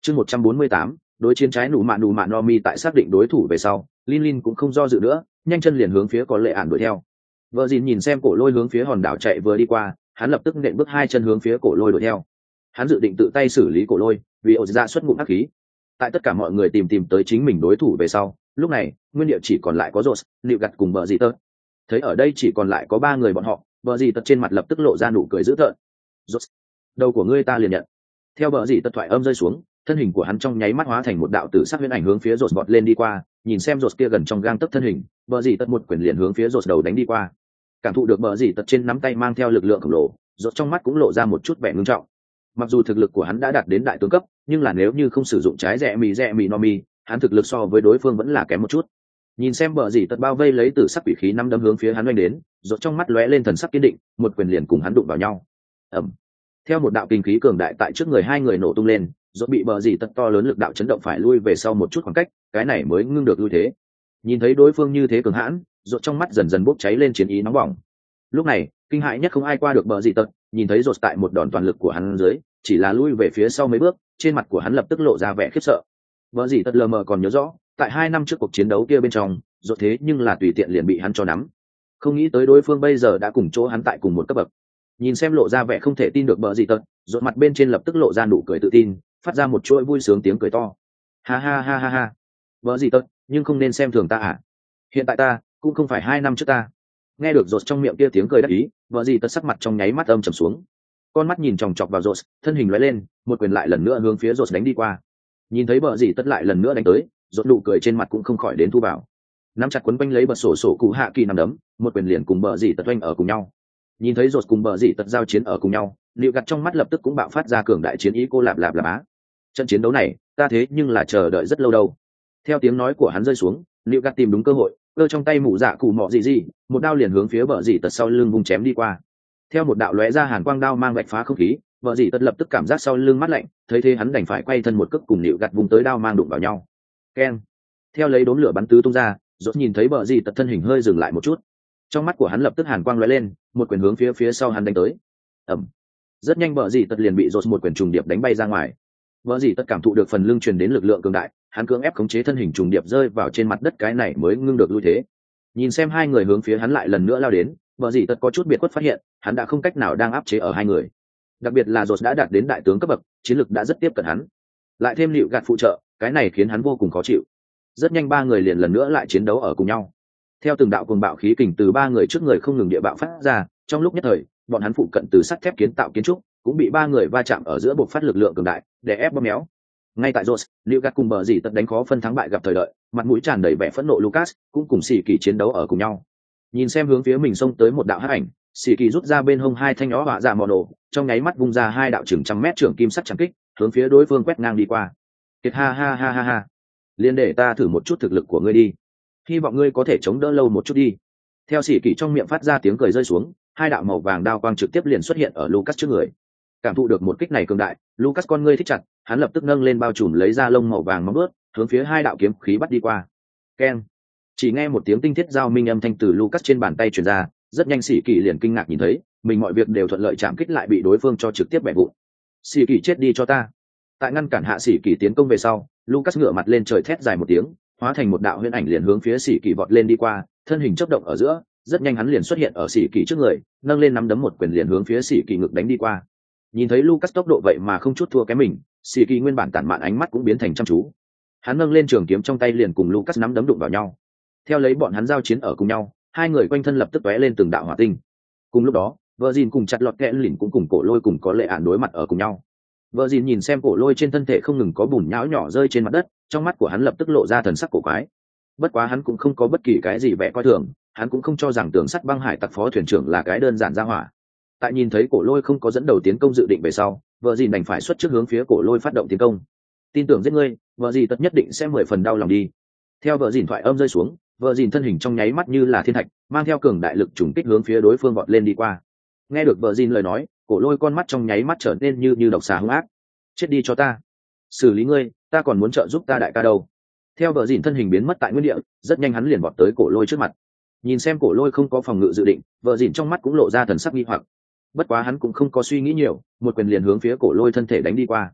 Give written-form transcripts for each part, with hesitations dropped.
Chương 148, đối chiến trái nụ mạn no mi tại xác định đối thủ về sau, Lin cũng không do dự nữa, nhanh chân liền hướng phía có lệ ản đuổi theo. Vợ dìn nhìn xem cổ lôi hướng phía hòn đảo chạy vừa đi qua, hắn lập tức nện bước hai chân hướng phía cổ lôi đuổi theo. Hắn dự định tự tay xử lý cổ lôi, vì ổ ra xuất ngụm hắc khí. Tại tất cả mọi người tìm tới chính mình đối thủ về sau, lúc này nguyên địa chỉ còn lại có Rose, Liệu Gặt cùng Bờ Dì Tật. Thấy ở đây chỉ còn lại có ba người bọn họ, Bờ Dì Tật trên mặt lập tức lộ ra nụ cười dữ tợn. Rose, đầu của ngươi ta liền nhận. Theo Bờ Dì Tật thoại âm rơi xuống, thân hình của hắn trong nháy mắt hóa thành một đạo tử sắc huyễn ảnh hướng phía Rose vọt lên đi qua, nhìn xem Rose kia gần trong gang tấc thân hình, Bờ Dì Tật một quyền liền hướng phía Rose đầu đánh đi qua. Cảm thụ được Bờ Dì Tật trên nắm tay mang theo lực lượng khổng lồ, Rose trong mắt cũng lộ ra một chút vẻ ngưng trọng. Mặc dù thực lực của hắn đã đạt đến đại tướng cấp, nhưng là nếu như không sử dụng trái rẽ mì no mi, hắn thực lực so với đối phương vẫn là kém một chút. Nhìn xem Bờ Dì Tật bao vây lấy tử sắc quỷ khí năm đấm hướng phía hắn oanh đến, Rose trong mắt lóe lên thần sắc kiên định, một quyền liền cùng hắn đụng vào nhau. Ầm. Theo một đạo kinh khí cường đại tại trước người hai người nổ tung lên, Rốt bị Bờ Dì Tật to lớn lực đạo chấn động phải lui về sau một chút khoảng cách, cái này mới ngưng được lui thế. Nhìn thấy đối phương như thế cường hãn, Rốt trong mắt dần dần bốc cháy lên chiến ý nóng bỏng. Lúc này, kinh hãi nhất không ai qua được Bờ Dì Tật, nhìn thấy Rốt tại một đòn toàn lực của hắn dưới, chỉ là lui về phía sau mấy bước, trên mặt của hắn lập tức lộ ra vẻ khiếp sợ. Bờ Dì Tật lờ mờ còn nhớ rõ, tại 2 năm trước cuộc chiến đấu kia bên trong, Rốt thế nhưng là tùy tiện liền bị hắn cho nắm. Không nghĩ tới đối phương bây giờ đã cùng chỗ hắn tại cùng một cấp bậc. Nhìn xem lộ ra vẻ không thể tin được Bờ Dì Tật, Rốt mặt bên trên lập tức lộ ra nụ cười tự tin, phát ra một chuỗi vui sướng tiếng cười to. Ha ha ha ha ha. Bờ Dì Tật, nhưng không nên xem thường ta à? Hiện tại ta cũng không phải 2 năm trước ta. Nghe được Rốt trong miệng kia tiếng cười đắc ý, Bờ Dì Tật sắc mặt trong nháy mắt âm trầm xuống. Con mắt nhìn chòng chọc vào Rốt, thân hình lóe lên, một quyền lại lần nữa hướng phía Rốt đánh đi qua. Nhìn thấy Bờ Dì Tật lại lần nữa đánh tới, Rốt nụ cười trên mặt cũng không khỏi đến thu vào. Nắm chặt quấn quanh lấy bật sổ cụ hạ kỳ nằm đấm, một quyền liền cùng Bờ Dì Tật oanh ở cùng nhau. Nhìn thấy Rốt cùng Bờ Dì Tật giao chiến ở cùng nhau, Liệu Gặt trong mắt lập tức cũng bạo phát ra cường đại chiến ý cô lạp á. Trận chiến đấu này, ta thế nhưng là chờ đợi rất lâu đâu. Theo tiếng nói của hắn rơi xuống, Liệu Gặt tìm đúng cơ hội, cơ trong tay mũ dạ cụ mọ gì, một đao liền hướng phía Bờ Dì Tật sau lưng vung chém đi qua. Theo một đạo lóe ra hàn quang đao mang vạch phá không khí, Bờ Dì Tật lập tức cảm giác sau lưng mát lạnh, thấy thế hắn đành phải quay thân một cước cùng Liệu Gặt vùng tới đao mang đụng vào nhau. Keng! Theo lấy đốm lửa bắn tứ tung ra, Rốt nhìn thấy Bờ Dì Tật thân hình hơi dừng lại một chút. Trong mắt của hắn lập tức hàn quang lóe lên, một quyền hướng phía sau hắn đánh tới. Ầm. Rất nhanh Bờ Dì Tật liền bị Rốt một quyền trùng điệp đánh bay ra ngoài. Bờ Dì Tật cảm thụ được phần lưng truyền đến lực lượng cường đại, hắn cưỡng ép khống chế thân hình trùng điệp rơi vào trên mặt đất, cái này mới ngưng được lui thế. Nhìn xem hai người hướng phía hắn lại lần nữa lao đến, Bờ Dì Tật có chút biệt khuất phát hiện, hắn đã không cách nào đang áp chế ở hai người. Đặc biệt là Rốt đã đạt đến đại tướng cấp bậc, chiến lực đã rất tiếp cận hắn. Lại thêm Liệu Gạt phụ trợ, cái này khiến hắn vô cùng khó chịu. Rất nhanh ba người liền lần nữa lại chiến đấu ở cùng nhau. Theo từng đạo cuồng bạo khí kình từ ba người trước người không ngừng địa bạo phát ra, trong lúc nhất thời, bọn hắn phụ cận từ sắt thép kiến tạo kiến trúc cũng bị ba người va chạm ở giữa bộc phát lực lượng cường đại, để ép bóp méo. Ngay tại Rốt, Liệu Gạt cùng Bờ Dì Tật đánh khó phân thắng bại gặp thời đợi, mặt mũi tràn đầy vẻ phẫn nộ Lucas cũng cùng Sĩ Kỳ chiến đấu ở cùng nhau. Nhìn xem hướng phía mình xông tới một đạo hắc ảnh, Sĩ Kỳ rút ra bên hông hai thanh nhỏ hỏa dạ mỏ nổ, trong nháy mắt vung ra hai đạo chừng trăm mét trường kim sắt chạm kích, hướng phía đối phương quét ngang đi qua. Kiệt ha ha ha ha ha. Liên để ta thử một chút thực lực của ngươi đi. Hy vọng ngươi có thể chống đỡ lâu một chút đi. Theo Sĩ Kỳ trong miệng phát ra tiếng cười rơi xuống, hai đạo màu vàng đao quang trực tiếp liền xuất hiện ở Lucas trước người. Cảm thụ được một kích này cường đại, Lucas con ngươi thích chặt, hắn lập tức nâng lên bao trùm lấy ra lông màu vàng móng vuốt, hướng phía hai đạo kiếm khí bắt đi qua. Keng! Chỉ nghe một tiếng tinh thiết giao minh âm thanh từ Lucas trên bàn tay truyền ra, rất nhanh Sĩ Kỳ liền kinh ngạc nhìn thấy, mình mọi việc đều thuận lợi, chạm kích lại bị đối phương cho trực tiếp bẻ vụn. Sĩ Kỳ chết đi cho ta! Tại ngăn cản hạ Sĩ Kỳ tiến công về sau, Lucas ngửa mặt lên trời thét dài một tiếng, hóa thành một đạo huyễn ảnh liền hướng phía Sĩ Kỳ vọt lên đi qua, thân hình chớp động ở giữa, rất nhanh hắn liền xuất hiện ở Sĩ Kỳ trước người, nâng lên nắm đấm một quyền liền hướng phía Sĩ Kỳ ngực đánh đi qua. Nhìn thấy Lucas tốc độ vậy mà không chút thua kém mình, Sĩ Kỳ nguyên bản tản mạn ánh mắt cũng biến thành chăm chú. Hắn nâng lên trường kiếm trong tay liền cùng Lucas nắm đấm đụng vào nhau. Theo lấy bọn hắn giao chiến ở cùng nhau, hai người quanh thân lập tức tóe lên từng đạo hỏa tinh. Cùng lúc đó, Virgin cùng chặt lọt kẽ lỉnh cũng cùng cổ lôi cùng có lệ ản đối mặt ở cùng nhau. Virgin nhìn xem cổ lôi trên thân thể không ngừng có bùn nhão nhỏ rơi trên mặt đất, trong mắt của hắn lập tức lộ ra thần sắc cổ quái. Bất quá hắn cũng không có bất kỳ cái gì vẻ coi thường, hắn cũng không cho rằng tường sắt băng hải tặc phó thuyền trưởng là cái đơn giản ra hỏa. Tại nhìn thấy cổ lôi không có dẫn đầu tiến công dự định về sau, Virgin đành phải xuất trước hướng phía cổ lôi phát động tiến công. Tin tưởng giết ngươi, Virgin tất nhất định sẽ 10 phần đau lòng đi. Theo Virgin thoại âm rơi xuống, Virgin thân hình trong nháy mắt như là thiên thạch, mang theo cường đại lực trùng kích hướng phía đối phương vọt lên đi qua. Nghe được Virgin lời nói, cổ lôi con mắt trong nháy mắt trở nên như độc xà hung ác. Chết đi cho ta, xử lý ngươi, ta còn muốn trợ giúp ta đại ca đâu. Theo Virgin thân hình biến mất tại nguyên địa, rất nhanh hắn liền vọt tới cổ lôi trước mặt. Nhìn xem cổ lôi không có phòng ngự dự định, Virgin trong mắt cũng lộ ra thần sắc nghi hoặc. Bất quá hắn cũng không có suy nghĩ nhiều, một quyền liền hướng phía cổ lôi thân thể đánh đi qua.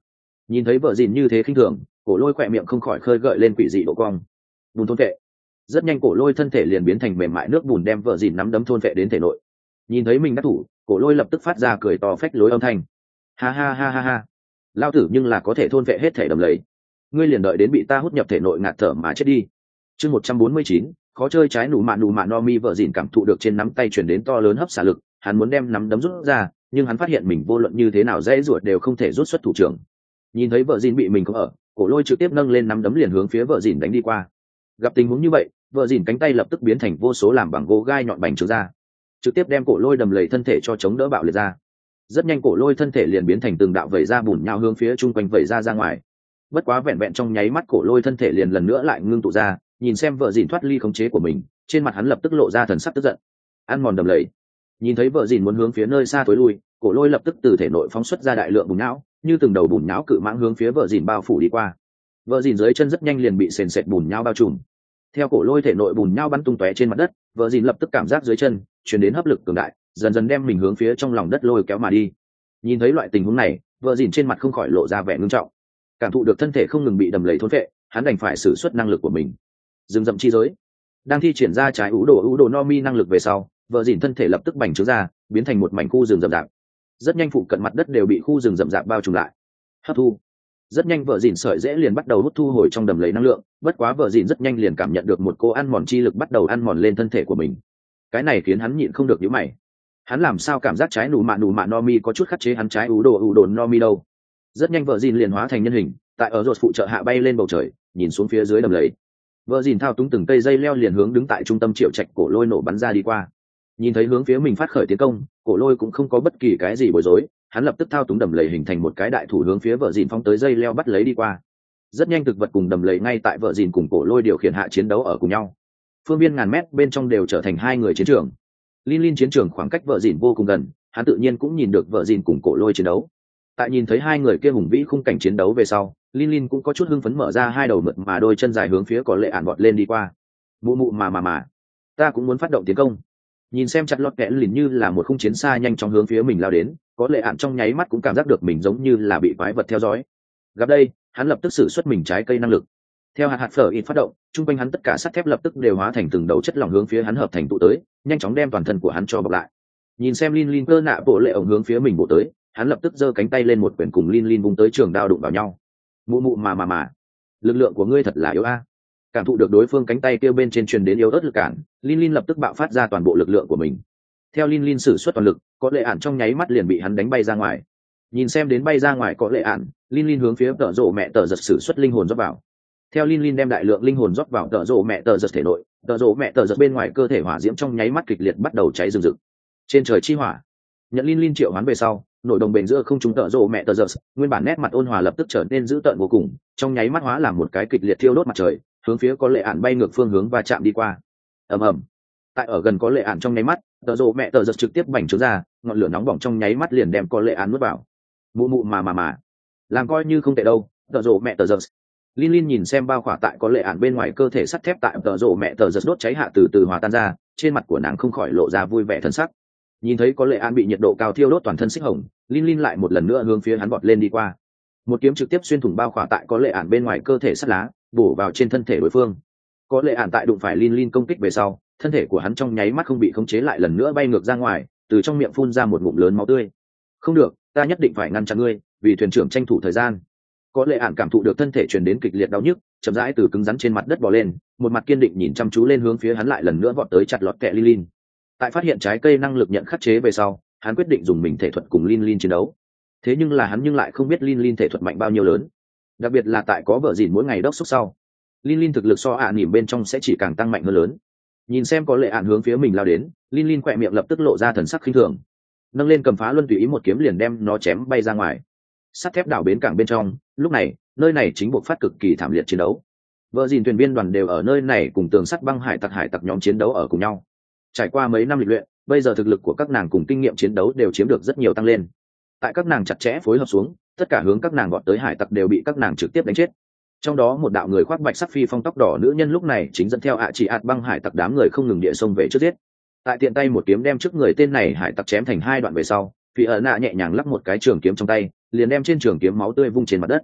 Nhìn thấy vợ dìn như thế khinh thường, cổ lôi khỏe miệng không khỏi khơi gợi lên quỷ dị độ cong. Bùn thôn vệ. Rất nhanh cổ lôi thân thể liền biến thành mềm mại nước bùn đem vợ dìn nắm đấm thôn vệ đến thể nội. Nhìn thấy mình đắc thủ, cổ lôi lập tức phát ra cười to phách lối âm thanh. Ha ha ha ha ha, lao tử nhưng là có thể thôn vệ hết thể đầm lầy, ngươi liền đợi đến bị ta hút nhập thể nội ngạt thở mà chết đi. Chương 149, khó chơi trái nụ mạ no mi. Vợ dìn cảm thụ được trên nắm tay chuyển đến to lớn hấp xả lực, hắn muốn đem nắm đấm rút ra, nhưng hắn phát hiện mình vô luận như thế nào dễ ruột đều không thể rút xuất thủ trưởng. Nhìn thấy vợ dìn bị mình không ở, cổ lôi trực tiếp nâng lên nắm đấm liền hướng phía vợ dìn đánh đi qua. Gặp tình huống như vậy, vợ dìn cánh tay lập tức biến thành vô số làm bằng gỗ gai nhọn bành trướng ra, trực tiếp đem cổ lôi đầm lầy thân thể cho chống đỡ bạo liệt ra. Rất nhanh cổ lôi thân thể liền biến thành từng đạo vẩy ra bùn nhão hướng phía chung quanh vẩy ra ngoài. Bất quá vẹn vẹn trong nháy mắt cổ lôi thân thể liền lần nữa lại ngưng tụ ra, nhìn xem vợ dìn thoát ly khống chế của mình, trên mặt hắn lập tức lộ ra thần sắc tức giận. Ăn mòn đầm lầy. Nhìn thấy vợ dìn muốn hướng phía nơi xa tối lui, cổ lôi lập tức từ thể nội phóng xuất ra đại lượng bùn nhão, như từng đầu bùn nhão cự mãng hướng phía vợ dìn bao phủ đi qua. Vợ dìn dưới chân rất nhanh liền bị sền sệt bùn nhão bao trùm. Theo cổ lôi thể nội bùn nhão bắn tung tóe trên mặt đất, vợ dìn lập tức cảm giác dưới chân truyền đến hấp lực cường đại, dần dần đem mình hướng phía trong lòng đất lôi kéo mà đi. Nhìn thấy loại tình huống này, vợ dìn trên mặt không khỏi lộ ra vẻ ngưng trọng. Cảm thụ được thân thể không ngừng bị đầm lầy thôn phệ, hắn đành phải sử xuất năng lực của mình. Rừng rậm chi giới. Đang thi triển ra trái ú đồ no mi năng lực về sau, vợ dìn thân thể lập tức bành trướng ra, biến thành một mảnh khu rừng rậm rạp. Rất nhanh phụ cận mặt đất đều bị khu rừng rậm rạp bao trùm lại. Hấp thu. Rất nhanh vợ dìn sợi dễ liền bắt đầu hút thu hồi trong đầm lầy năng lượng, bất quá vợ dìn rất nhanh liền cảm nhận được một cô ăn mòn chi lực bắt đầu ăn mòn lên thân thể của mình. Cái này khiến hắn nhịn không được nhíu mày. Hắn làm sao cảm giác trái nụ mạ no mi có chút khắc chế hắn trái ú đồ no mi đâu. Rất nhanh vợ dìn liền hóa thành nhân hình, tại ở rột phụ trợ hạ bay lên bầu trời, nhìn xuống phía dưới đầm lầy. Vợ dìn thao túng từng cây dây leo liền hướng đứng tại trung tâm triệu trạch cổ lôi nổ bắn ra đi qua. Nhìn thấy hướng phía mình phát khởi tiến công, cổ lôi cũng không có bất kỳ cái gì bối rối, hắn lập tức thao túng đầm lầy hình thành một cái đại thủ hướng phía vợ dìn phóng tới dây leo bắt lấy đi qua. Rất nhanh thực vật cùng đầm lầy ngay tại vợ dìn cùng cổ lôi điều khiển hạ chiến đấu ở cùng nhau. Phương viên ngàn mét bên trong đều trở thành hai người chiến trường. Lin chiến trường khoảng cách vợ dìn vô cùng gần, hắn tự nhiên cũng nhìn được vợ dìn cùng cổ lôi chiến đấu. Tại nhìn thấy hai người kia hùng vĩ khung cảnh chiến đấu về sau, Lin cũng có chút hưng phấn mở ra hai đầu mượt mà đôi chân dài hướng phía có lệ ản bọt lên đi qua. Mụ mà, ta cũng muốn phát động tiến công. Nhìn xem chặt lọt kẽ lìn như là một khung chiến xa nhanh chóng hướng phía mình lao đến, có lệ ản trong nháy mắt cũng cảm giác được mình giống như là bị quái vật theo dõi. Gặp đây, hắn lập tức sử xuất mình trái cây năng lực. Theo hạt phở ít phát động, chung quanh hắn tất cả sắt thép lập tức đều hóa thành từng đầu chất lỏng hướng phía hắn hợp thành tụ tới, nhanh chóng đem toàn thân của hắn cho bọc lại. Nhìn xem Lin cơ nạ bộ lệ ổng hướng phía mình bộ tới, hắn lập tức giơ cánh tay lên một quyền cùng Lin vung tới trường đao đụng vào nhau. Mụ mà, lực lượng của ngươi thật là yếu a. Cảm thụ được đối phương cánh tay kêu bên trên truyền đến yếu ớt lực cản, Lin lập tức bạo phát ra toàn bộ lực lượng của mình. Theo Lin sử xuất toàn lực, có lệ ản trong nháy mắt liền bị hắn đánh bay ra ngoài. Nhìn xem đến bay ra ngoài có lệ ản, Lin hướng phía tợ rộ mẹ tợ giật sử xuất linh hồn rót vào. Theo Lin đem đại lượng linh hồn rót vào tợ rộ mẹ tợ giật thể nội, tợ rộ mẹ tợ giật bên ngoài cơ thể hỏa diễm trong nháy mắt kịch liệt bắt đầu cháy rừng rực. Trên trời chi hỏa. Nhận Lin triệu hoán về sau, nội đồng bền giữa không trung tợ rộ mẹ tợ giật, nguyên bản nét mặt ôn hòa lập tức trở nên dữ tợn vô cùng, trong nháy mắt hóa làm một cái kịch liệt thiêu đốt mặt trời, hướng phía có lệ ản bay ngược phương hướng và chạm đi qua. Ầm. Tại ở gần có lệ ản trong nháy mắt, tợ rộ mẹ tợ giật trực tiếp bành trướng ra, ngọn lửa nóng bỏng trong nháy mắt liền đem có lệ ản nuốt vào. Mụ mà, làm coi như không tệ đâu, tợ rộ mẹ tợ giật. Lin nhìn xem bao khỏa tại có lệ ản bên ngoài cơ thể sắt thép tại tợ rộ mẹ tợ giật đốt cháy hạ từ từ hòa tan ra, trên mặt của nàng không khỏi lộ ra vui vẻ thân sắc. Nhìn thấy có lệ ản bị nhiệt độ cao thiêu đốt toàn thân xích hồng, Lin lại một lần nữa hướng phía hắn bọt lên đi qua. Một kiếm trực tiếp xuyên thủng bao khỏa tại có lệ ản bên ngoài cơ thể sắt lá, bổ vào trên thân thể đối phương. Có lệ ản tại đụng phải Lin công kích về sau, thân thể của hắn trong nháy mắt không bị khống chế lại lần nữa bay ngược ra ngoài, từ trong miệng phun ra một ngụm lớn máu tươi. Không được, ta nhất định phải ngăn chặn ngươi, vì thuyền trưởng tranh thủ thời gian. Có lệ ản cảm thụ được thân thể truyền đến kịch liệt đau nhức, chậm rãi từ cứng rắn trên mặt đất bò lên, một mặt kiên định nhìn chăm chú lên hướng phía hắn lại lần nữa vọt tới chặt lọt kẹ Lin. Tại phát hiện trái cây năng lực nhận khắc chế về sau, hắn quyết định dùng mình thể thuật cùng Lin chiến đấu. Thế nhưng là hắn lại không biết Lin thể thuật mạnh bao nhiêu lớn, đặc biệt là tại có vợ dìn mỗi ngày đốc xúc sau, Lin thực lực so nỉm bên trong sẽ chỉ càng tăng mạnh hơn lớn. Nhìn xem có lệ ản hướng phía mình lao đến, Lin quẹ miệng lập tức lộ ra thần sắc khinh thường, nâng lên cầm phá luân tùy ý một kiếm liền đem nó chém bay ra ngoài. Sắt thép đảo bến cảng bên trong, lúc này nơi này chính buộc phát cực kỳ thảm liệt chiến đấu. Vợ dìn thuyền viên đoàn đều ở nơi này cùng tường sắt băng hải tặc nhóm chiến đấu ở cùng nhau. Trải qua mấy năm luyện luyện, bây giờ thực lực của các nàng cùng kinh nghiệm chiến đấu đều chiếm được rất nhiều tăng lên. Tại các nàng chặt chẽ phối hợp xuống, tất cả hướng các nàng gọn tới hải tặc đều bị các nàng trực tiếp đánh chết. Trong đó một đạo người khoác bạch sắc phi phong tóc đỏ nữ nhân lúc này chính dẫn theo chỉ ạt băng hải tặc đám người không ngừng địa sông về trước giết. Tại tiện tay một kiếm đem trước người tên này hải tặc chém thành hai đoạn về sau, phi ở nạ nhẹ nhàng lắc một cái trường kiếm trong tay, liền đem trên trường kiếm máu tươi vung trên mặt đất.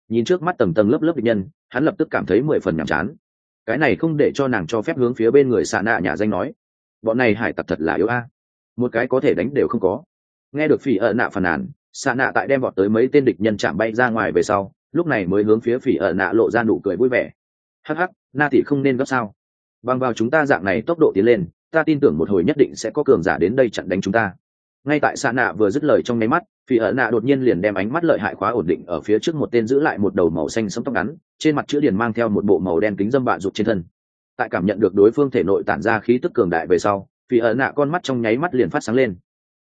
nhìn trước mắt tầng tầng lớp lớp địch nhân, hắn lập tức cảm thấy 10 phần nhàm chán. Cái này không để cho nàng cho phép hướng phía bên người xạ nạ nhà danh nói, bọn này hải tặc thật là yếu a, một cái có thể đánh đều không có. Nghe được phỉ ợ nạ phàn nàn, xạ nạ tại đem vọt tới mấy tên địch nhân chạm bay ra ngoài về sau, lúc này mới hướng phía phỉ ợ nạ lộ ra nụ cười vui vẻ. Hắc hắc, na tỷ không nên gấp sao? Bằng vào chúng ta dạng này tốc độ tiến lên, ta tin tưởng một hồi nhất định sẽ có cường giả đến đây chặn đánh chúng ta. Ngay tại xạ nạ vừa dứt lời trong nháy mắt, phỉ ợ nạ đột nhiên liền đem ánh mắt lợi hại khóa ổn định ở phía trước một tên giữ lại một đầu màu xanh sẫm tóc ngắn, trên mặt chữ điển mang theo một bộ màu đen kính dâm bạ rụt trên thân. Tại cảm nhận được đối phương thể nội tản ra khí tức cường đại về sau, phỉ ợ nạ con mắt trong nháy mắt liền phát sáng lên.